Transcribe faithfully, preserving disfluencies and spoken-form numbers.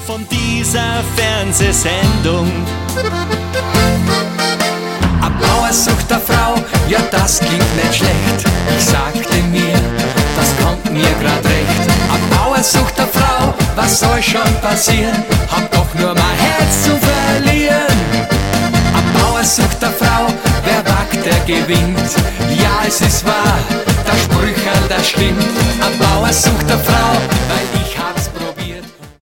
von dieser Fernsehsendung. Ein Bauer sucht eine Frau, ja das klingt nicht schlecht. Ich sagte mir, das kommt mir grad recht. Ein Bauer sucht eine Frau, was soll schon passieren? Hab doch nur mein Herz zu verlieren. Ein Bauer sucht eine Frau, wer wagt, der gewinnt. Ja, es ist wahr, der Sprücherl, der stimmt. Ein Bauer sucht eine Frau, weil